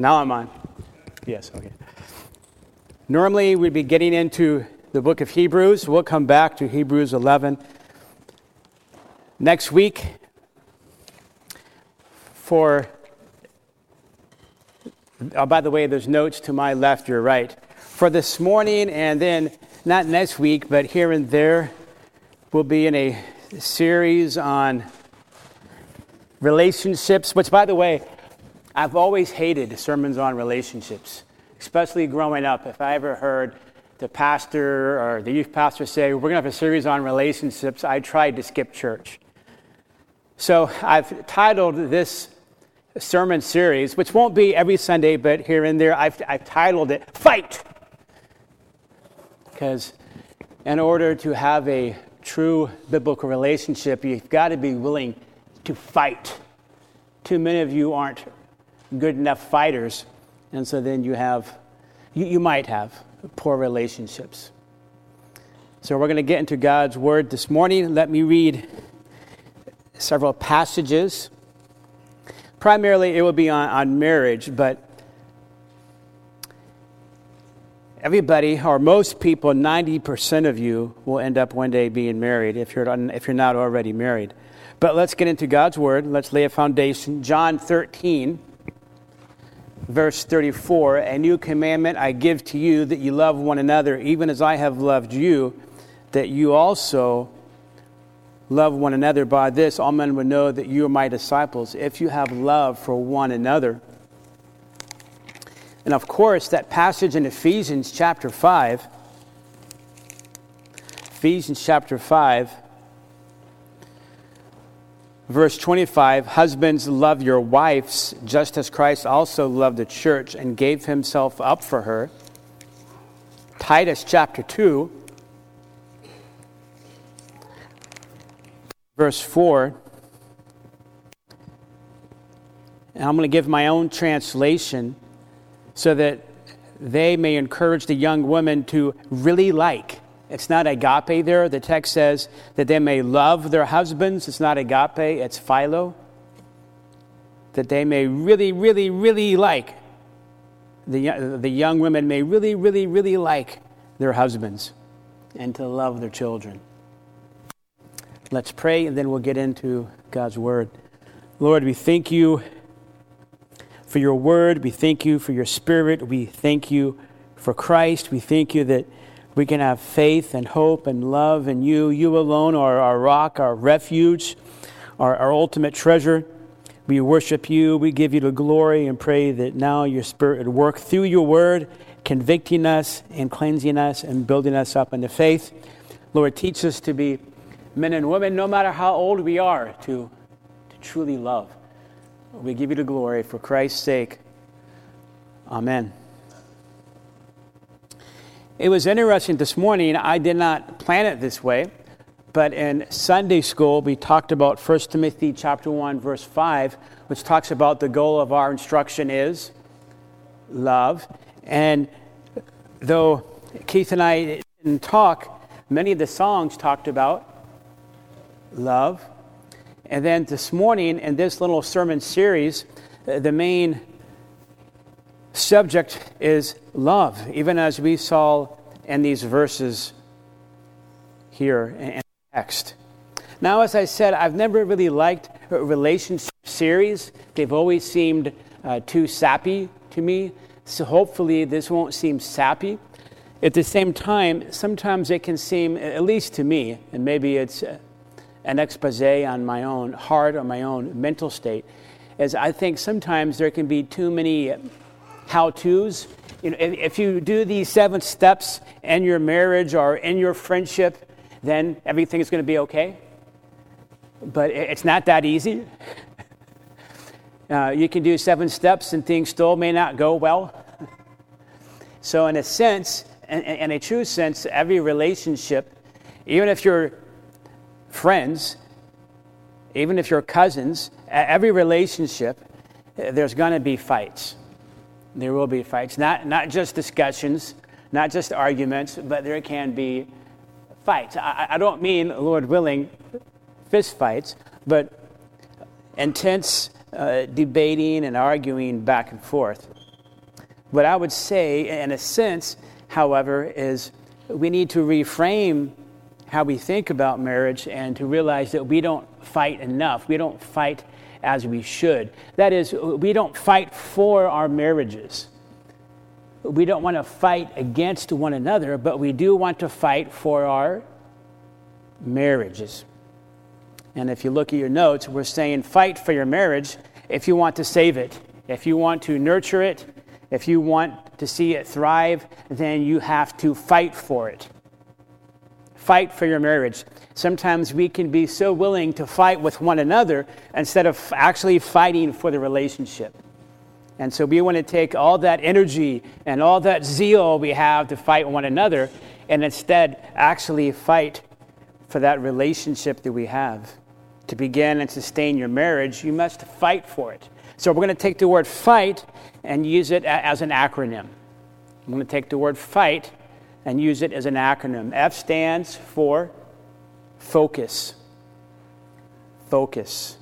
Now I'm on. Yes, okay. Normally we'd be getting into the book of Hebrews. We'll come back to Hebrews 11 next week for... Oh, by the way, there's notes to my left, your right. For this morning, and then not next week, but here and there, we'll be in a series on relationships, which, by the way, I've always hated sermons on relationships, especially growing up. If I ever heard the pastor or the youth pastor say, we're going to have a series on relationships, I tried to skip church. So I've titled this sermon series, which won't be every Sunday, but here and there, I've titled it, Fight! Because in order to have a true biblical relationship, you've got to be willing to fight. Too many of you aren't good enough fighters, and so then you might have poor relationships. So we're going to get into God's Word this morning. Let me read several passages. Primarily, it will be on marriage, but everybody, or most people, 90% of you will end up one day being married if you're not already married. But let's get into God's Word. Let's lay a foundation. John 13, verse 34, a new commandment I give to you, that you love one another, even as I have loved you, that you also love one another. By this, all men will know that you are my disciples, if you have love for one another. And of course, that passage in Ephesians chapter 5, verse 25, husbands, love your wives, just as Christ also loved the church and gave himself up for her. Titus chapter 2, verse 4. And I'm going to give my own translation so that they may encourage the young women to really like. It's not agape there. The text says that they may love their husbands. It's not agape, it's philo. That they may really, really, really like. The young women may really, really, really like their husbands and to love their children. Let's pray, and then we'll get into God's Word. Lord, we thank you for your Word. We thank you for your Spirit. We thank you for Christ. We thank you that we can have faith and hope and love in you. You alone are our rock, our refuge, our ultimate treasure. We worship you. We give you the glory and pray that now your Spirit would work through your Word, convicting us and cleansing us and building us up in the faith. Lord, teach us to be men and women, no matter how old we are, to truly love. We give you the glory for Christ's sake. Amen. It was interesting this morning. I did not plan it this way, but in Sunday school, we talked about 1 Timothy chapter 1, verse 5, which talks about the goal of our instruction is love. And though Keith and I didn't talk, many of the songs talked about love. And then this morning, in this little sermon series, the main subject is love, even as we saw in these verses here in the text. Now, as I said, I've never really liked relationship series. They've always seemed too sappy to me, so hopefully this won't seem sappy. At the same time, sometimes it can seem, at least to me, and maybe it's an expose on my own heart or my own mental state, is I think sometimes there can be too many how-tos. You know, if you do these 7 steps in your marriage or in your friendship, then everything is going to be okay. But it's not that easy. You can do 7 steps and things still may not go well. So in a sense, in a true sense, every relationship, even if you're friends, even if you're cousins, every relationship, there's going to be fights. There will be fights. Not just discussions, not just arguments, but there can be fights. I don't mean, Lord willing, fist fights, but intense debating and arguing back and forth. What I would say, in a sense, however, is we need to reframe how we think about marriage and to realize that we don't fight enough. We don't fight as we should. That is, we don't fight for our marriages. We don't want to fight against one another, but we do want to fight for our marriages. And if you look at your notes, we're saying fight for your marriage if you want to save it. If you want to nurture it, if you want to see it thrive, then you have to fight for it. Fight for your marriage. Sometimes we can be so willing to fight with one another instead of actually fighting for the relationship. And so we want to take all that energy and all that zeal we have to fight one another and instead actually fight for that relationship that we have. To begin and sustain your marriage, you must fight for it. So we're going to take the word fight and use it as an acronym. I'm going to take the word fight and use it as an acronym. F stands for focus. Focus.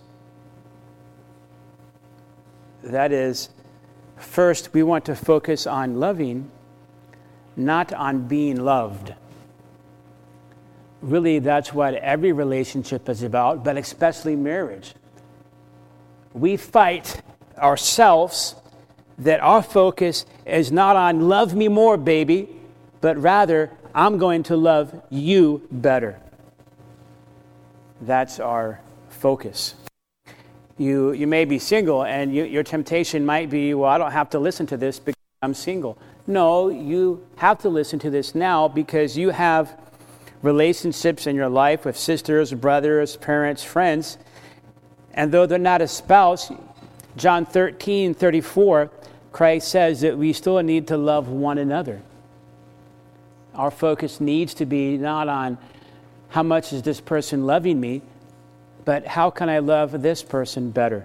That is, first, we want to focus on loving, not on being loved. Really, that's what every relationship is about, but especially marriage. We fight ourselves that our focus is not on love me more, baby, but rather, I'm going to love you better. That's our focus. You may be single, and your temptation might be, well, I don't have to listen to this because I'm single. No, you have to listen to this now because you have relationships in your life with sisters, brothers, parents, friends. And though they're not a spouse, John 13:34, Christ says that we still need to love one another. Our focus needs to be not on how much is this person loving me, but how can I love this person better?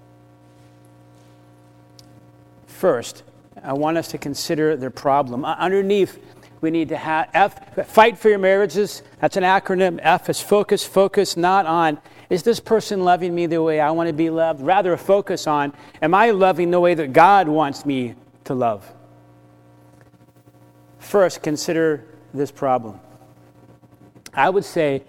First, I want us to consider the problem. Underneath, we need to have F, fight for your marriages. That's an acronym. F is focus. Focus not on, is this person loving me the way I want to be loved? Rather, focus on, am I loving the way that God wants me to love? First, consider this problem. I would say,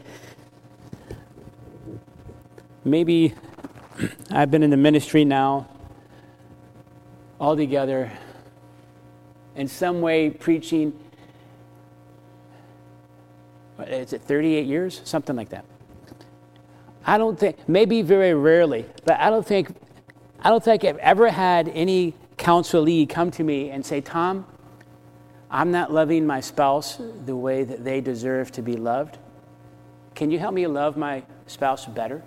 maybe I've been in the ministry now altogether, in some way preaching, is it 38 years? Something like that. I don't think, maybe very rarely, but I don't think I've ever had any counselee come to me and say, Tom, I'm not loving my spouse the way that they deserve to be loved. Can you help me love my spouse better?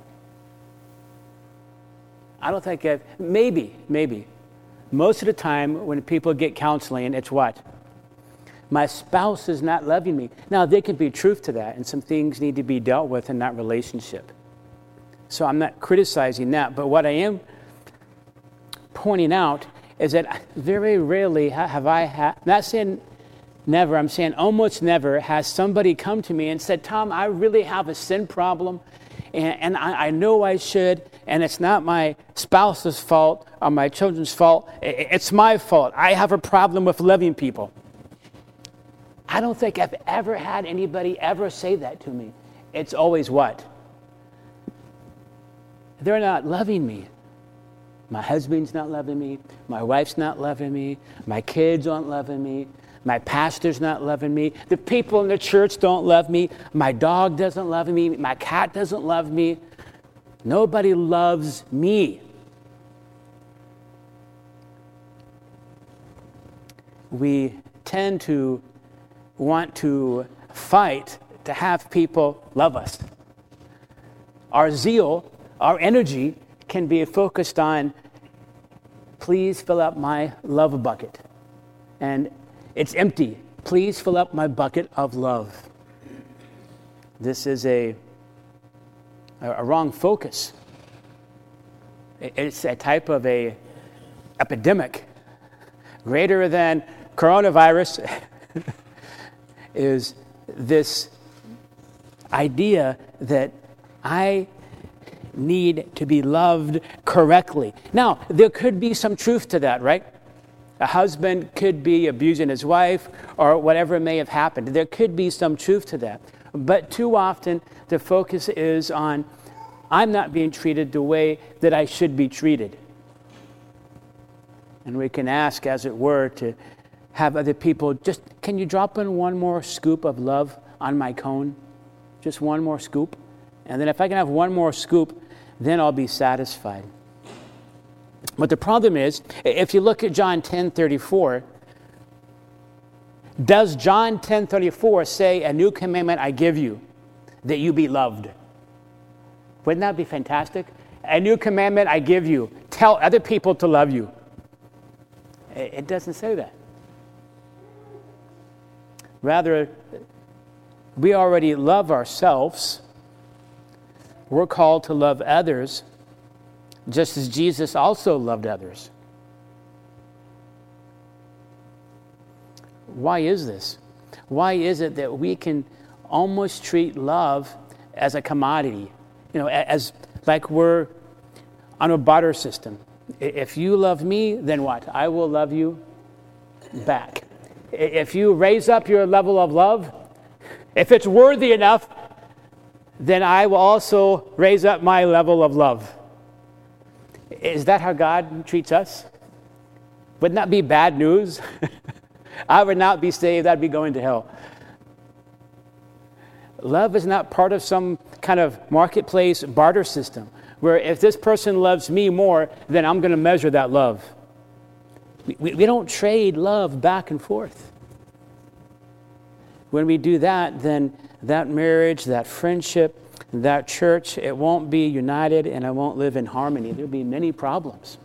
I don't think maybe. Most of the time when people get counseling, it's what? My spouse is not loving me. Now, there could be truth to that, and some things need to be dealt with in that relationship. So I'm not criticizing that, but what I am pointing out is that very rarely have I not saying never, I'm saying almost never, has somebody come to me and said, Tom, I really have a sin problem, and I know I should, and it's not my spouse's fault or my children's fault. It's my fault. I have a problem with loving people. I don't think I've ever had anybody ever say that to me. It's always what? They're not loving me. My husband's not loving me. My wife's not loving me. My kids aren't loving me. My pastor's not loving me. The people in the church don't love me. My dog doesn't love me. My cat doesn't love me. Nobody loves me. We tend to want to fight to have people love us. Our zeal, our energy can be focused on, please fill up my love bucket. And it's empty. Please fill up my bucket of love. This is a wrong focus. It's a type of a epidemic. Greater than coronavirus is this idea that I need to be loved correctly. Now, there could be some truth to that, right? A husband could be abusing his wife or whatever may have happened. There could be some truth to that. But too often, the focus is on, I'm not being treated the way that I should be treated. And we can ask, as it were, to have other people, just, can you drop in one more scoop of love on my cone? Just one more scoop. And then if I can have one more scoop, then I'll be satisfied. But the problem is, if you look at John 10:34, does John 10:34 say, a new commandment I give you, that you be loved? Wouldn't that be fantastic? A new commandment I give you, tell other people to love you. It doesn't say that. Rather, we already love ourselves. We're called to love others, just as Jesus also loved others. Why is this? Why is it that we can almost treat love as a commodity? As like we're on a barter system. If you love me, then what? I will love you back. If you raise up your level of love, if it's worthy enough, then I will also raise up my level of love. Is that how God treats us? Wouldn't that be bad news? I would not be saved. I'd be going to hell. Love is not part of some kind of marketplace barter system where if this person loves me more, then I'm going to measure that love. We don't trade love back and forth. When we do that, then that marriage, that friendship, that church, it won't be united and it won't live in harmony. There'll be many problems.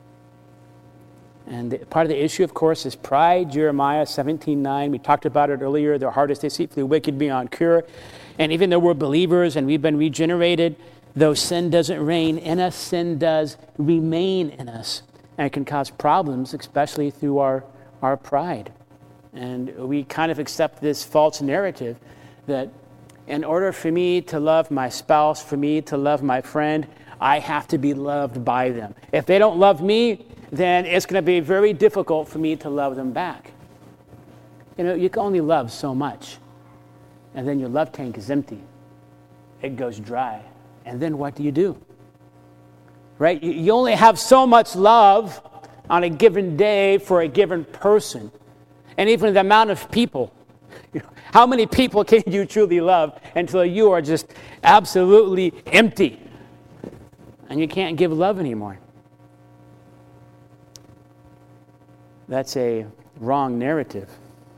And part of the issue, of course, is pride. Jeremiah 17:9. We talked about it earlier. Their heart is deceitfully wicked beyond cure. And even though we're believers and we've been regenerated, though sin doesn't reign in us, sin does remain in us. And it can cause problems, especially through our pride. And we kind of accept this false narrative that in order for me to love my spouse, for me to love my friend, I have to be loved by them. If they don't love me, then it's going to be very difficult for me to love them back. You can only love so much. And then your love tank is empty. It goes dry. And then what do? Right? You only have so much love on a given day for a given person. And even the amount of people. How many people can you truly love until you are just absolutely empty? And you can't give love anymore. That's a wrong narrative.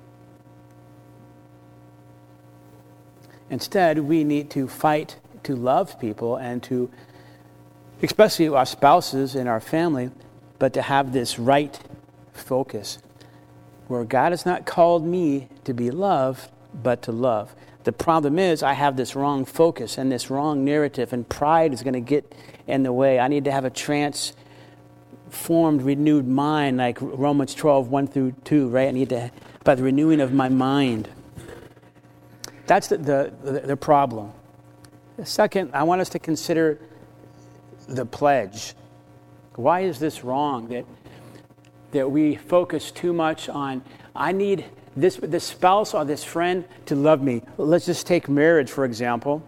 Instead, we need to fight to love people and to, especially our spouses and our family, but to have this right focus where God has not called me to be loved, but to love. The problem is I have this wrong focus and this wrong narrative, and pride is going to get in the way. I need to have a transformed, renewed mind, like Romans 12:1-2, right? I need to, by the renewing of my mind. That's the problem. Second, I want us to consider the pledge. Why is this wrong that we focus too much on, I need this spouse or this friend to love me? Let's just take marriage, for example.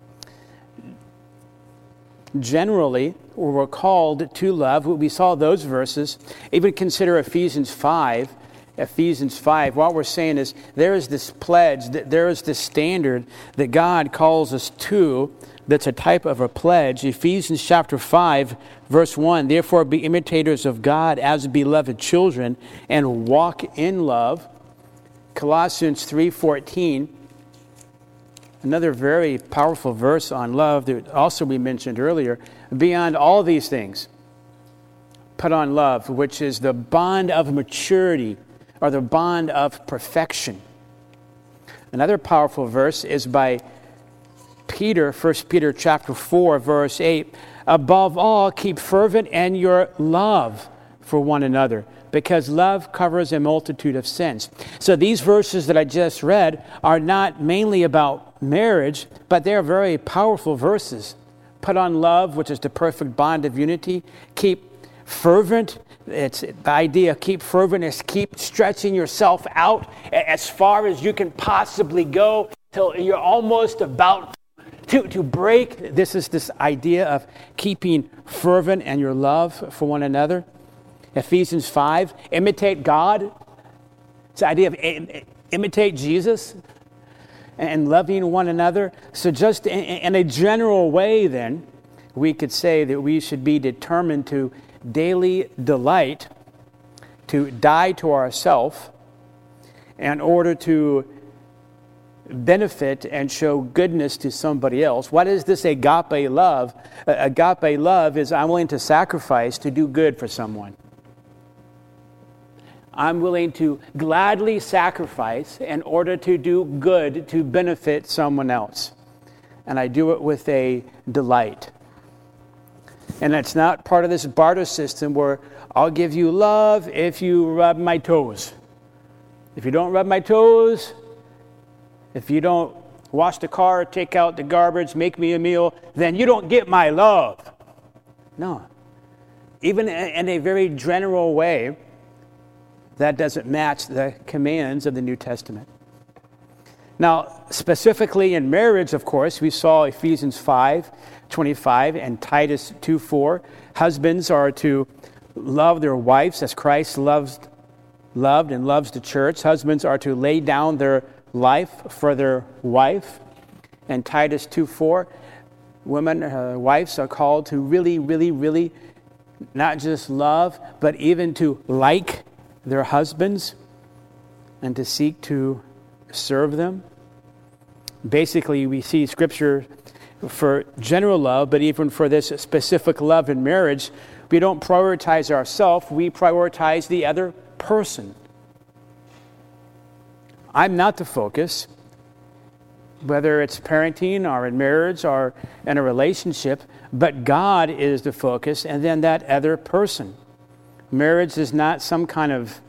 Generally, we're called to love. We saw those verses. Even consider Ephesians 5. What we're saying is there is this pledge, that there is this standard that God calls us to, that's a type of a pledge. Ephesians chapter 5, verse 1, therefore be imitators of God as beloved children and walk in love. Colossians 3:14, another very powerful verse on love that also we mentioned earlier. Beyond all these things, put on love, which is the bond of maturity, or the bond of perfection. Another powerful verse is by Peter, 1 Peter chapter 4, verse 8. Above all, keep fervent in your love for one another, because love covers a multitude of sins. So these verses that I just read are not mainly about marriage, but they're very powerful verses. Put on love, which is the perfect bond of unity. Keep fervent. It's the idea of keep fervent is keep stretching yourself out as far as you can possibly go till you're almost about to break. This is this idea of keeping fervent and your love for one another. Ephesians 5, imitate God. It's the idea of imitate Jesus and loving one another. So just in a general way then, we could say that we should be determined to daily delight, to die to ourself in order to benefit and show goodness to somebody else. What is this agape love? Agape love is I'm willing to sacrifice to do good for someone. I'm willing to gladly sacrifice in order to do good to benefit someone else. And I do it with a delight. And it's not part of this barter system where I'll give you love if you rub my toes. If you don't rub my toes, if you don't wash the car, take out the garbage, make me a meal, then you don't get my love. No. Even in a very general way, that doesn't match the commands of the New Testament. Now, specifically in marriage, of course, we saw Ephesians 5:25 and Titus 2:4. Husbands are to love their wives as Christ loved and loves the church. Husbands are to lay down their life for their wife. And Titus 2:4, women, wives are called to really, really, really not just love, but even to like their husbands and to seek to serve them. Basically, we see Scripture for general love, but even for this specific love in marriage, we don't prioritize ourselves, we prioritize the other person. I'm not the focus, whether it's parenting or in marriage or in a relationship, but God is the focus and then that other person. Marriage is not some kind of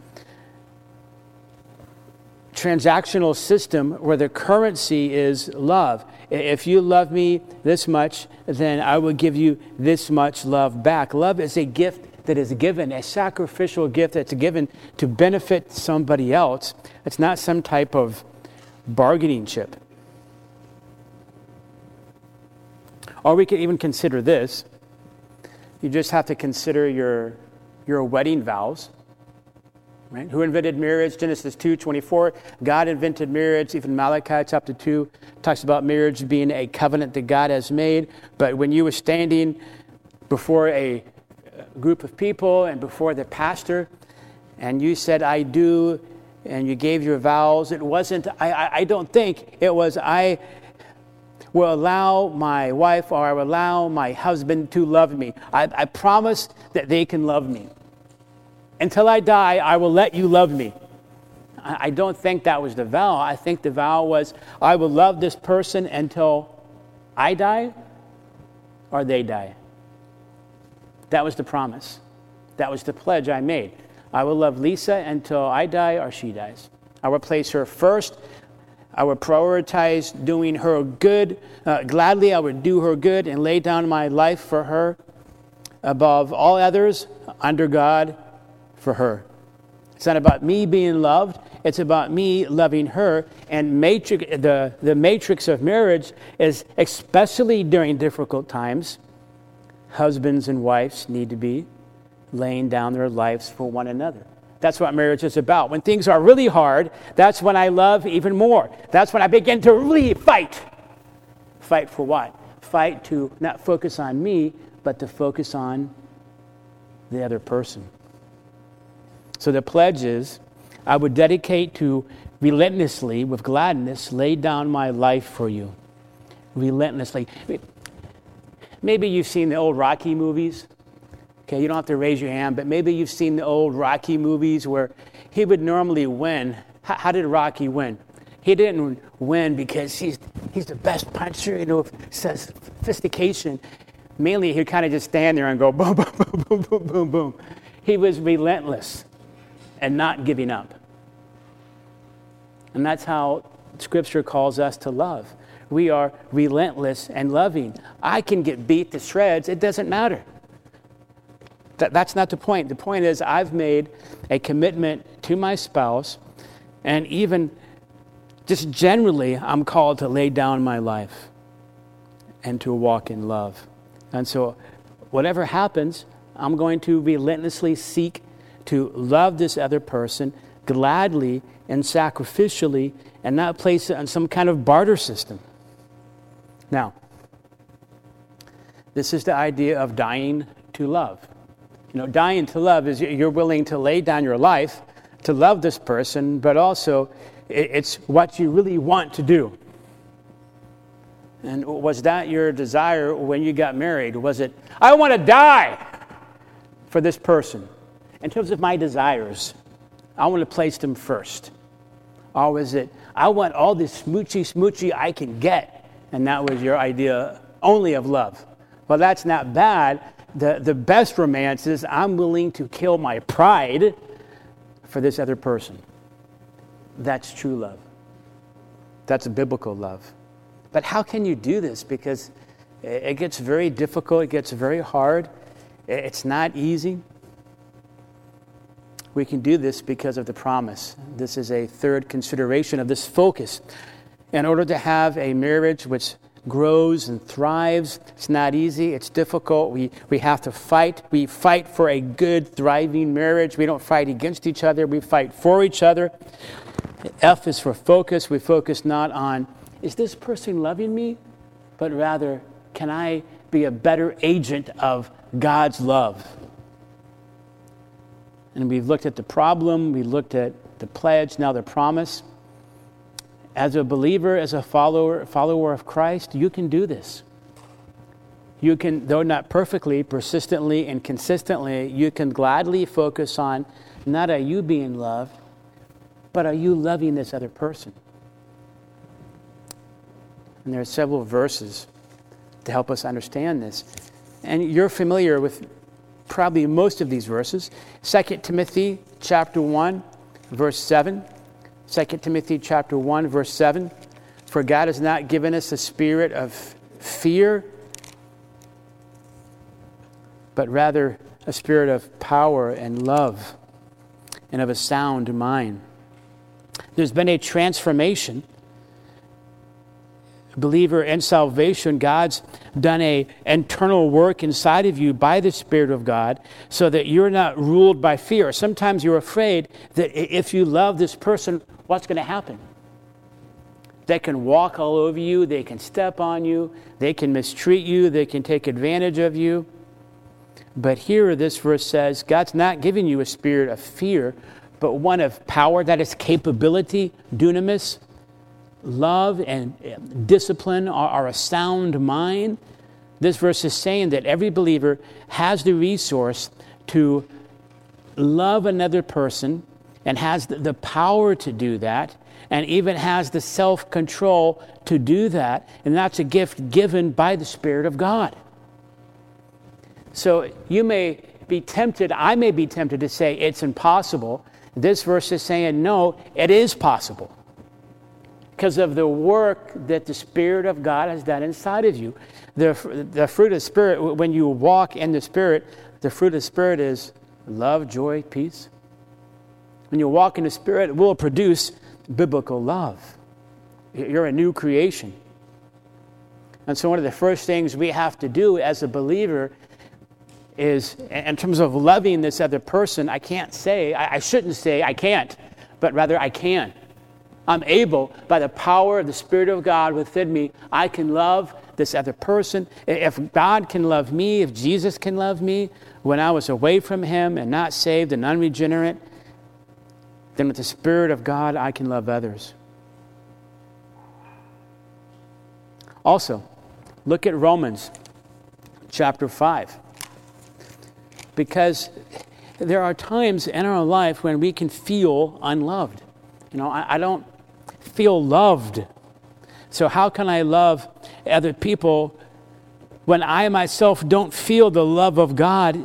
transactional system where the currency is love. If you love me this much, then I will give you this much love back. Love is a gift that is given, a sacrificial gift that's given to benefit somebody else. It's not some type of bargaining chip. Or we could even consider this. You just have to consider your wedding vows. Right? Who invented marriage? Genesis 2:24. God invented marriage. Even Malachi chapter 2 talks about marriage being a covenant that God has made. But when you were standing before a group of people and before the pastor, and you said, I do, and you gave your vows, it wasn't, I don't think it was, I will allow my wife or I will allow my husband to love me. I promise that they can love me. Until I die, I will let you love me. I don't think that was the vow. I think the vow was, I will love this person until I die or they die. That was the promise. That was the pledge I made. I will love Lisa until I die or she dies. I will place her first. I would prioritize doing her good. Gladly, I would do her good and lay down my life for her above all others under God for her. It's not about me being loved. It's about me loving her. And the matrix of marriage is, especially during difficult times, husbands and wives need to be laying down their lives for one another. That's what marriage is about. When things are really hard, that's when I love even more. That's when I begin to really fight. Fight for what? Fight to not focus on me, but to focus on the other person. So the pledge is, I would dedicate to relentlessly, with gladness, lay down my life for you. Relentlessly. Maybe you've seen the old Rocky movies. Okay, you don't have to raise your hand, but maybe you've seen the old Rocky movies where he would normally win. How did Rocky win? He didn't win because he's the best puncher, sophistication. Mainly, he'd kind of just stand there and go boom, boom, boom, boom, boom, boom, boom. He was relentless and not giving up. And that's how Scripture calls us to love. We are relentless and loving. I can get beat to shreds. It doesn't matter. That's not the point. The point is I've made a commitment to my spouse, and even just generally, I'm called to lay down my life and to walk in love. And so whatever happens, I'm going to relentlessly seek to love this other person gladly and sacrificially, and not place it on some kind of barter system. Now, this is the idea of dying to love. Dying to love is you're willing to lay down your life to love this person, but also it's what you really want to do. And was that your desire when you got married? Was it, I want to die for this person? In terms of my desires, I want to place them first. Or was it, I want all this smoochy I can get, and that was your idea only of love? Well, that's not bad. The best romance is I'm willing to kill my pride for this other person. That's true love. That's a biblical love. But how can you do this? Because it gets very difficult. It gets very hard. It's not easy. We can do this because of the promise. This is a third consideration of this focus. In order to have a marriage which grows and thrives, it's not easy, it's difficult. We have to fight. We fight for a good, thriving marriage. We don't fight against each other. We fight for each other. F is for focus. We focus not on, is this person loving me? But rather, can I be a better agent of God's love? And we've looked at the problem, we looked at the pledge, now the promise. As a believer, as a follower of Christ, you can do this. You can, though not perfectly, persistently, and consistently, you can gladly focus on not are you being loved, but are you loving this other person? And there are several verses to help us understand this. And you're familiar with probably most of these verses. 2 Timothy chapter 1, verse 7. 2 Timothy chapter 1, verse 7. For God has not given us a spirit of fear, but rather a spirit of power and love and of a sound mind. There's been a transformation. Believer in salvation, God's done an internal work inside of you by the Spirit of God so that you're not ruled by fear. Sometimes you're afraid that if you love this person, what's going to happen? They can walk all over you. They can step on you. They can mistreat you. They can take advantage of you. But here this verse says, God's not giving you a spirit of fear, but one of power, that is capability, dunamis. Love and discipline are a sound mind. This verse is saying that every believer has the resource to love another person and has the power to do that, and even has the self-control to do that, and that's a gift given by the Spirit of God. So you may be tempted, I may be tempted to say it's impossible. This verse is saying, no, it is possible. Because of the work that the Spirit of God has done inside of you. The fruit of the Spirit, when you walk in the Spirit, the fruit of the Spirit is love, joy, peace. When you walk in the Spirit, it will produce biblical love. You're a new creation. And so one of the first things we have to do as a believer is, in terms of loving this other person, I shouldn't say I can't, but rather I can. I'm able, by the power of the Spirit of God within me, I can love this other person. If God can love me, if Jesus can love me, when I was away from Him and not saved and unregenerate, then with the Spirit of God, I can love others. Also, look at Romans chapter 5. Because there are times in our life when we can feel unloved. I don't feel loved. So how can I love other people when I myself don't feel the love of God?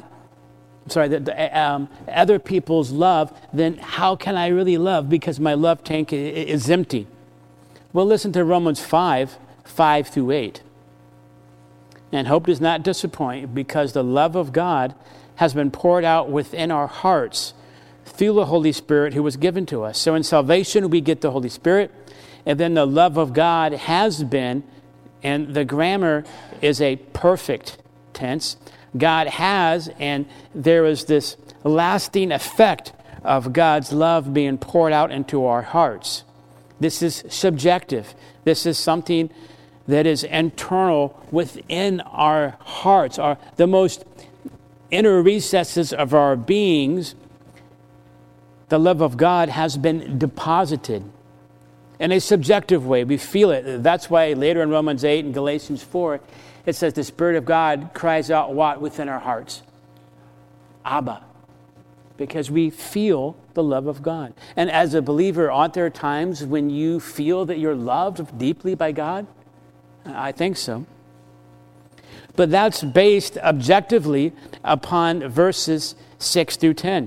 Other people's love, then how can I really love? Because my love tank is empty. Well, listen to Romans 5 through 8. And hope does not disappoint, because the love of God has been poured out within our hearts through the Holy Spirit who was given to us. So in salvation, we get the Holy Spirit, and then the love of God has been, and the grammar is a perfect tense. God has, and there is this lasting effect of God's love being poured out into our hearts. This is subjective. This is something that is internal within our hearts, the most inner recesses of our beings. The love of God has been deposited in a subjective way. We feel it. That's why later in Romans 8 and Galatians 4, it says the Spirit of God cries out what within our hearts? Abba. Because we feel the love of God. And as a believer, aren't there times when you feel that you're loved deeply by God? I think so. But that's based objectively upon verses 6 through 10.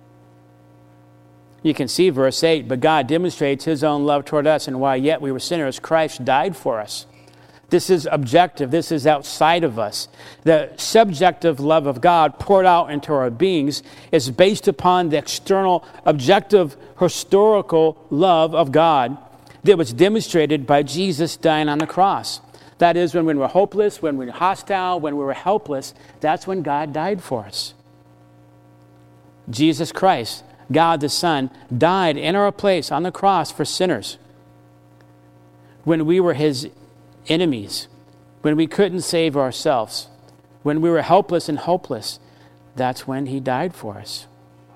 You can see verse 8, but God demonstrates his own love toward us, and while yet we were sinners, Christ died for us. This is objective. This is outside of us. The subjective love of God poured out into our beings is based upon the external, objective, historical love of God that was demonstrated by Jesus dying on the cross. That is, when we were hopeless, when we were hostile, when we were helpless, that's when God died for us. Jesus Christ, God the Son, died in our place on the cross for sinners. When we were his enemies, when we couldn't save ourselves, when we were helpless and hopeless, that's when he died for us.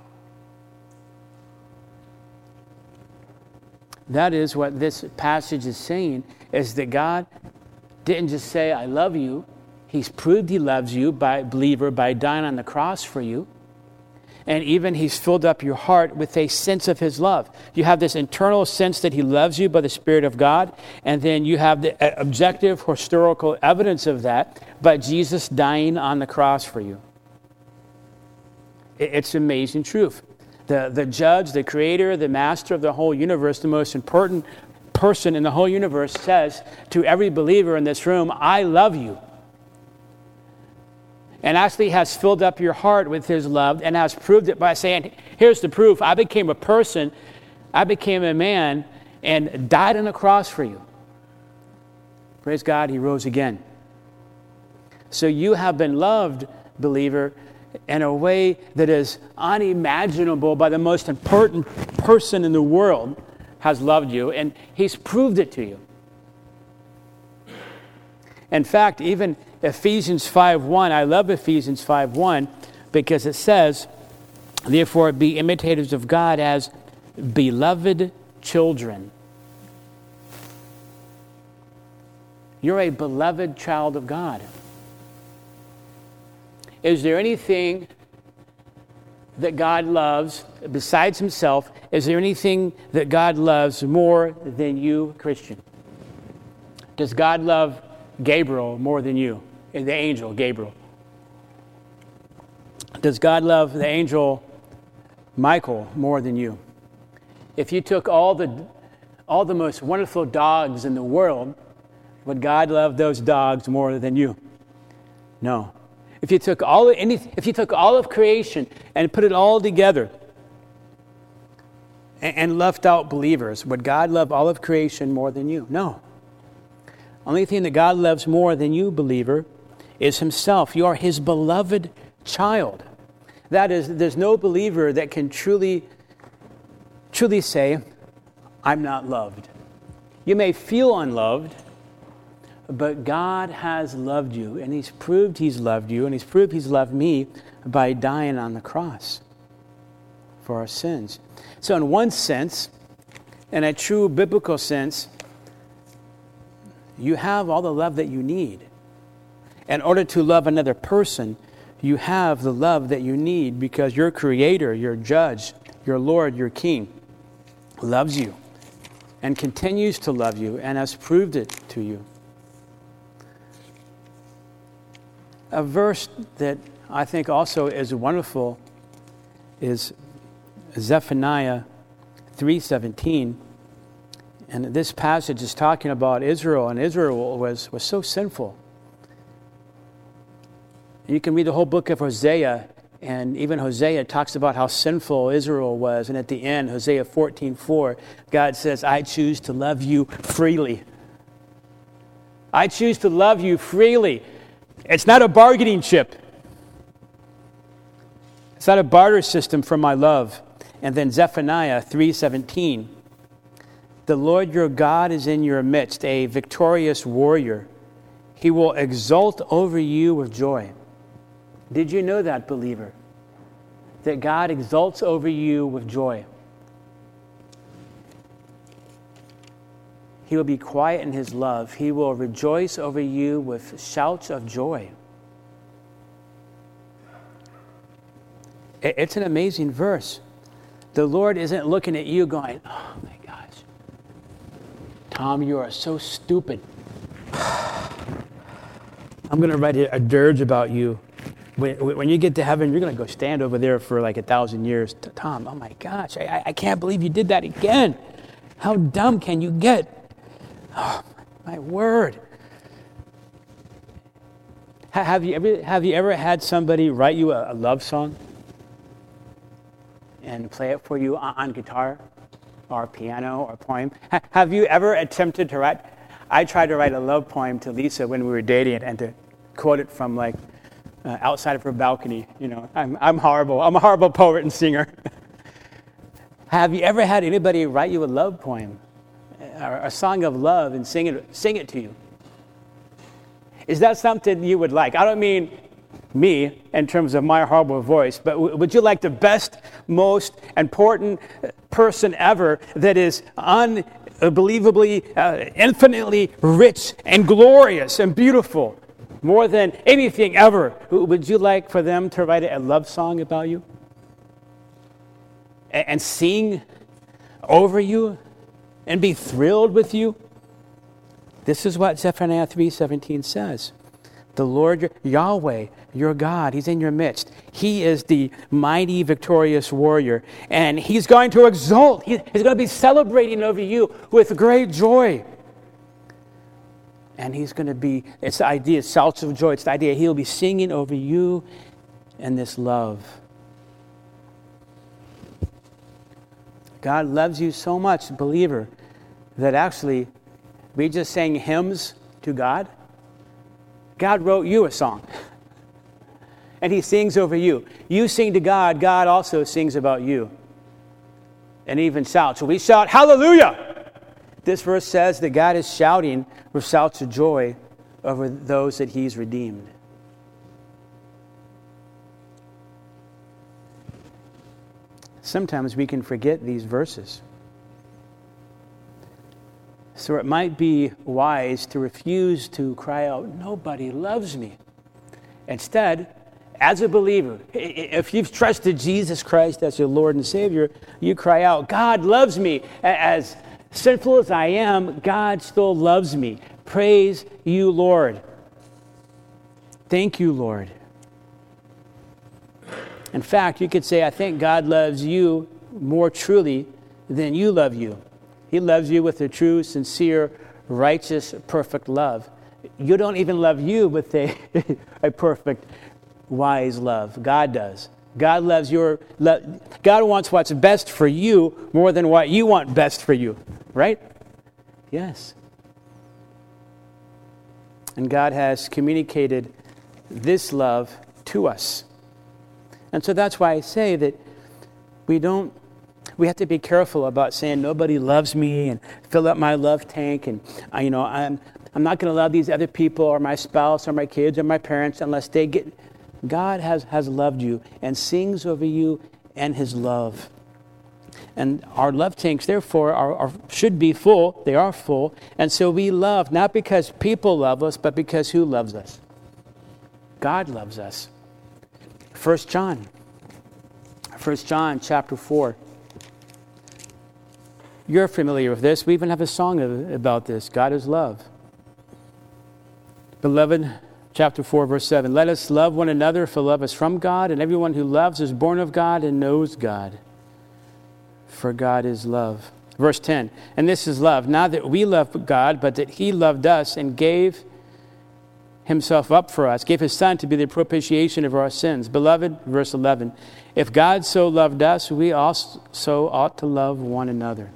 That is what this passage is saying, is that God didn't just say, I love you. He's proved he loves you, believer, by dying on the cross for you. And even he's filled up your heart with a sense of his love. You have this internal sense that he loves you by the Spirit of God. And then you have the objective historical evidence of that by Jesus dying on the cross for you. It's amazing truth. The judge, the creator, the master of the whole universe, the most important person in the whole universe says to every believer in this room, I love you. And actually has filled up your heart with his love and has proved it by saying, here's the proof. I became a person, I became a man, and died on the cross for you. Praise God, he rose again. So you have been loved, believer, in a way that is unimaginable by the most important person in the world has loved you, and he's proved it to you. In fact, even Ephesians 5:1, I love Ephesians 5:1 because it says, therefore be imitators of God as beloved children. You're a beloved child of God. Is there anything that God loves besides himself? Is there anything that God loves more than you, Christian? Does God love Gabriel more than you? The angel, Gabriel. Does God love the angel Michael more than you? If you took all the most wonderful dogs in the world, would God love those dogs more than you? No. If you took all of creation and put it all together and left out believers, would God love all of creation more than you? No. Only thing that God loves more than you, believer, is himself. You are his beloved child. That is, there's no believer that can truly say, I'm not loved. You may feel unloved, but God has loved you, and he's proved he's loved you, and he's proved he's loved me by dying on the cross for our sins. So in one sense, in a true biblical sense, you have all the love that you need. In order to love another person, you have the love that you need because your Creator, your Judge, your Lord, your King loves you and continues to love you and has proved it to you. A verse that I think also is wonderful is Zephaniah 3:17. And this passage is talking about Israel, and Israel was so sinful. You can read the whole book of Hosea, And even Hosea talks about how sinful Israel was. And at the end, Hosea 14:4, God says, I choose to love you freely. I choose to love you freely. It's not a bargaining chip. It's not a barter system for my love. And then Zephaniah 3:17, the Lord your God is in your midst, a victorious warrior. He will exult over you with joy. Did you know that, believer? That God exults over you with joy. He will be quiet in his love. He will rejoice over you with shouts of joy. It's an amazing verse. The Lord isn't looking at you going, oh my gosh, Tom, you are so stupid. I'm going to write a dirge about you. When you get to heaven, you're going to go stand over there for like 1,000 years. Tom, oh my gosh, I can't believe you did that again. How dumb can you get? Oh, my word. Have you ever had somebody write you a love song and play it for you on guitar or piano or poem? Have you ever attempted to write? I tried to write a love poem to Lisa when we were dating and to quote it from like outside of her balcony. You know, I'm horrible. I'm a horrible poet and singer. Have you ever had anybody write you a love poem, or a song of love, and sing it to you? Is that something you would like? I don't mean me in terms of my horrible voice, but would you like the best, most important person ever that is unbelievably, infinitely rich and glorious and beautiful, more than anything ever? Would you like for them to write a love song about you and sing over you and be thrilled with you? This is what Zephaniah 3:17 says. The Lord, Yahweh, your God, he's in your midst. He is the mighty, victorious warrior. And he's going to exult. He's going to be celebrating over you with great joy. And he's going to be, it's the idea, shouts of joy. It's the idea he'll be singing over you in this love. God loves you so much, believer, that actually we just sang hymns to God. God wrote you a song. And he sings over you. You sing to God, God also sings about you. And even shouts. So we shout, hallelujah! This verse says that God is shouting with shouts of joy over those that he's redeemed. Sometimes we can forget these verses. So it might be wise to refuse to cry out, nobody loves me. Instead, as a believer, if you've trusted Jesus Christ as your Lord and Savior, you cry out, God loves me. As sinful as I am, God still loves me. Praise you, Lord. Thank you, Lord. In fact, you could say, I think God loves you more truly than you love you. He loves you with a true, sincere, righteous, perfect love. You don't even love you with a perfect, wise love. God does. God loves God wants what's best for you more than what you want best for you. Right? Yes. And God has communicated this love to us. And so that's why I say that we have to be careful about saying nobody loves me and fill up my love tank and I'm not going to love these other people or my spouse or my kids or my parents unless they get. God has loved you and sings over you and his love. And our love tanks, therefore, should be full. They are full. And so we love not because people love us, but because who loves us? God loves us. 1 John chapter 4. You're familiar with this. We even have a song about this. God is love. Beloved, chapter 4, verse 7. Let us love one another, for love is from God, and everyone who loves is born of God and knows God. For God is love. Verse 10. And this is love, not that we love God, but that he loved us and gave himself up for us, gave his Son to be the propitiation of our sins. Beloved, verse 11, if God so loved us, we also ought to love one another.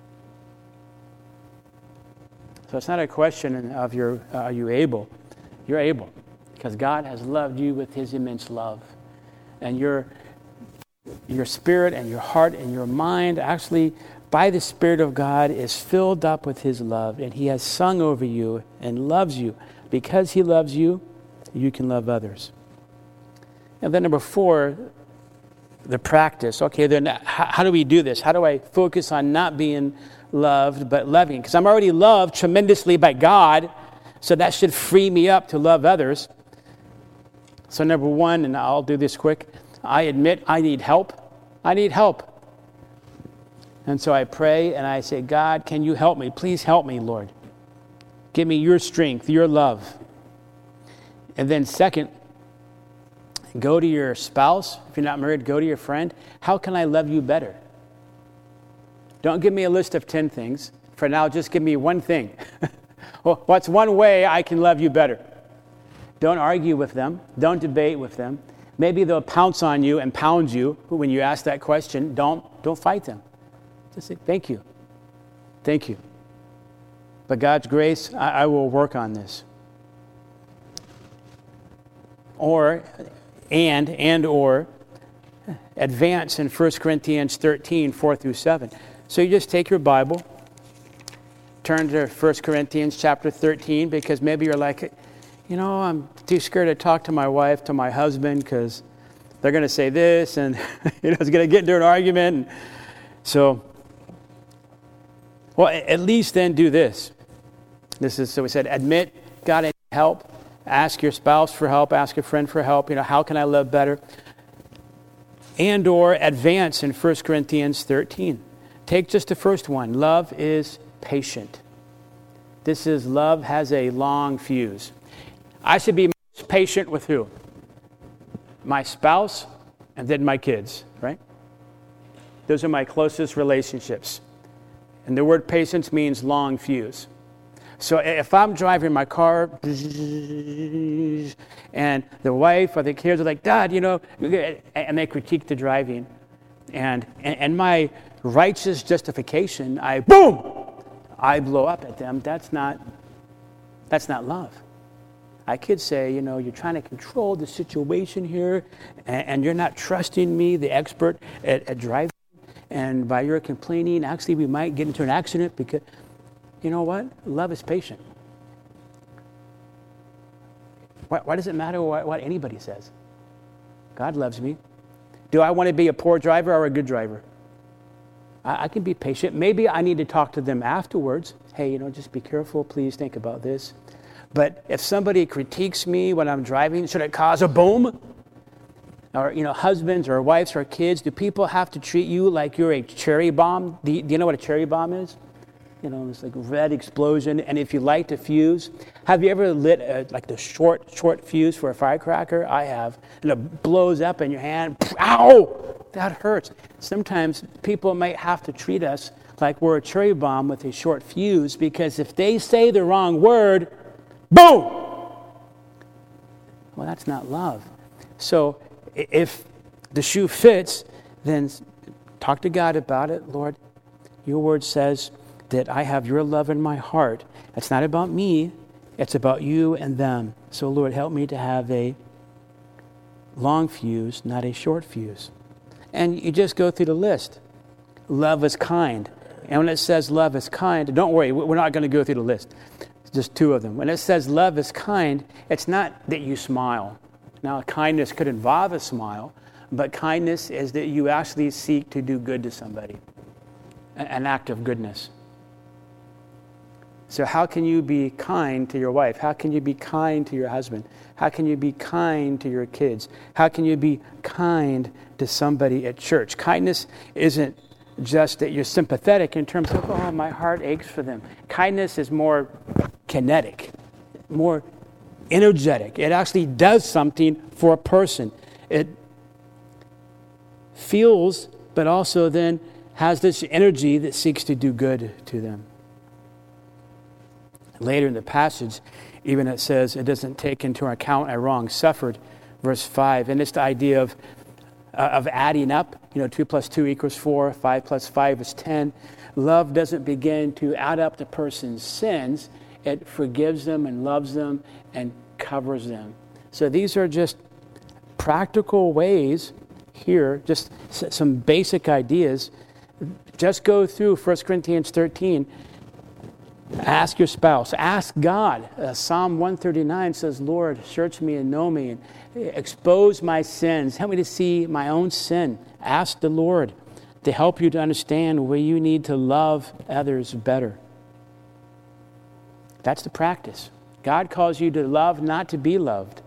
So it's not a question of are you able? You're able, because God has loved you with his immense love. And your spirit and your heart and your mind actually, by the Spirit of God, is filled up with his love. And he has sung over you and loves you. Because he loves you, you can love others. And then number 4, the practice. Okay, then how do we do this? How do I focus on not being loved but loving? Because I'm already loved tremendously by God, so that should free me up to love others. So number 1, and I'll do this quick, I admit I need help. I need help. And so I pray and I say, God, can you help me? Please help me, Lord. Give me your strength, your love. And then second, go to your spouse. If you're not married, go to your friend. How can I love you better? Don't give me a list of 10 things. For now, just give me one thing. Well, what's one way I can love you better? Don't argue with them. Don't debate with them. Maybe they'll pounce on you and pound you when you ask that question. Don't fight them. Just say, thank you. Thank you. By God's grace, I will work on this. Or advance in 1 Corinthians 13, 4 through 7. So you just take your Bible, turn to 1 Corinthians chapter 13, because maybe you're like, I'm too scared to talk to my wife, to my husband, because they're going to say this, and it's going to get into an argument. So, well, at least then do this. So we said, admit God needs help. Ask your spouse for help. Ask a friend for help. How can I love better? And/or advance in 1 Corinthians 13. Take just the first one. Love is patient. Love has a long fuse. I should be most patient with who? My spouse and then my kids, right? Those are my closest relationships. And the word patience means long fuse. So if I'm driving my car and the wife or the kids are like, Dad, and they critique the driving, and my righteous justification, I blow up at them. That's not love. I could say, you're trying to control the situation here, and you're not trusting me, the expert at driving, and by your complaining, actually we might get into an accident because... You know what? Love is patient. Why does it matter what anybody says? God loves me. Do I want to be a poor driver or a good driver? I can be patient. Maybe I need to talk to them afterwards. Hey, just be careful. Please think about this. But if somebody critiques me when I'm driving, should it cause a boom? Or, husbands or wives or kids, do people have to treat you like you're a cherry bomb? Do you know what a cherry bomb is? It's like a red explosion. And if you light a fuse, have you ever lit like the short fuse for a firecracker? I have. And it blows up in your hand. Ow! That hurts. Sometimes people might have to treat us like we're a cherry bomb with a short fuse, because if they say the wrong word, boom! Well, that's not love. So if the shoe fits, then talk to God about it. Lord, your word says that I have your love in my heart. It's not about me. It's about you and them. So, Lord, help me to have a long fuse, not a short fuse. And you just go through the list. Love is kind. And when it says love is kind, don't worry, we're not going to go through the list. It's just 2 of them. When it says love is kind, it's not that you smile. Now, kindness could involve a smile, but kindness is that you actually seek to do good to somebody. An act of goodness. So how can you be kind to your wife? How can you be kind to your husband? How can you be kind to your kids? How can you be kind to somebody at church? Kindness isn't just that you're sympathetic in terms of, oh, my heart aches for them. Kindness is more kinetic, more energetic. It actually does something for a person. It feels, but also then has this energy that seeks to do good to them. Later in the passage, even it says it doesn't take into account a wrong suffered, verse 5. And it's the idea of adding up. 2 plus 2 equals 4, 5 plus 5 is 10. Love doesn't begin to add up the person's sins. It forgives them and loves them and covers them. So these are just practical ways here, just some basic ideas. Just go through 1 Corinthians 13. Ask your spouse. Ask God. Psalm 139 says, Lord, search me and know me and expose my sins. Help me to see my own sin. Ask the Lord to help you to understand where you need to love others better. That's the practice. God calls you to love, not to be loved.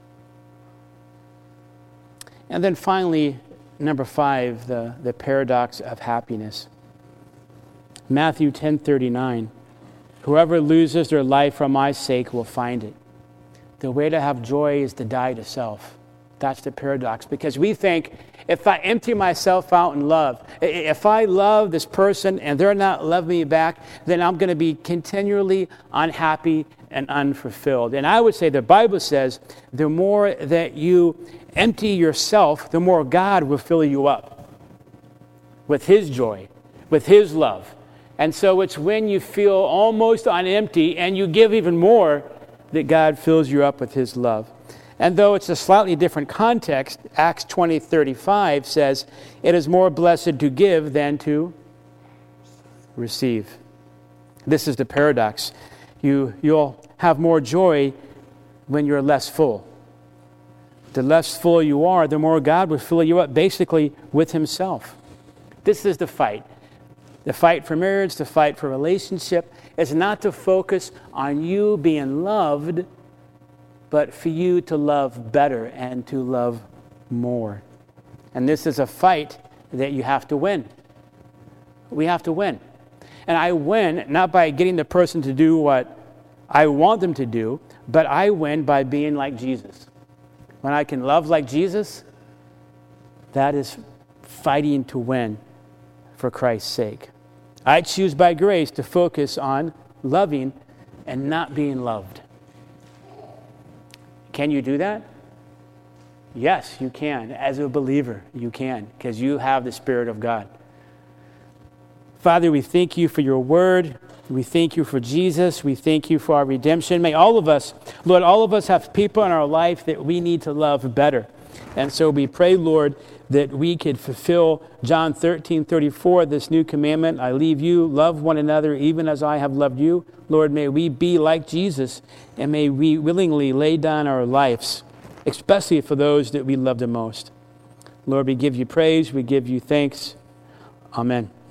And then finally, number 5, the paradox of happiness. Matthew 10:39. Whoever loses their life for my sake will find it. The way to have joy is to die to self. That's the paradox. Because we think, if I empty myself out in love, if I love this person and they're not loving me back, then I'm going to be continually unhappy and unfulfilled. And I would say the Bible says, the more that you empty yourself, the more God will fill you up with His joy, with His love. And so it's when you feel almost on empty and you give even more that God fills you up with His love. And though it's a slightly different context, Acts 20:35 says, it is more blessed to give than to receive. This is the paradox. You'll have more joy when you're less full. The less full you are, the more God will fill you up basically with Himself. This is the fight. The fight for marriage, the fight for relationship, is not to focus on you being loved, but for you to love better and to love more. And this is a fight that you have to win. We have to win. And I win not by getting the person to do what I want them to do, but I win by being like Jesus. When I can love like Jesus, that is fighting to win for Christ's sake. I choose by grace to focus on loving and not being loved. Can you do that? Yes, you can. As a believer, you can, because you have the Spirit of God. Father, we thank you for your word. We thank you for Jesus. We thank you for our redemption. May all of us, Lord, all of us have people in our life that we need to love better. And so we pray, Lord, that we could fulfill John 13:34, this new commandment. I leave you, love one another even as I have loved you. Lord, may we be like Jesus, and may we willingly lay down our lives, especially for those that we love the most. Lord, we give you praise. We give you thanks. Amen.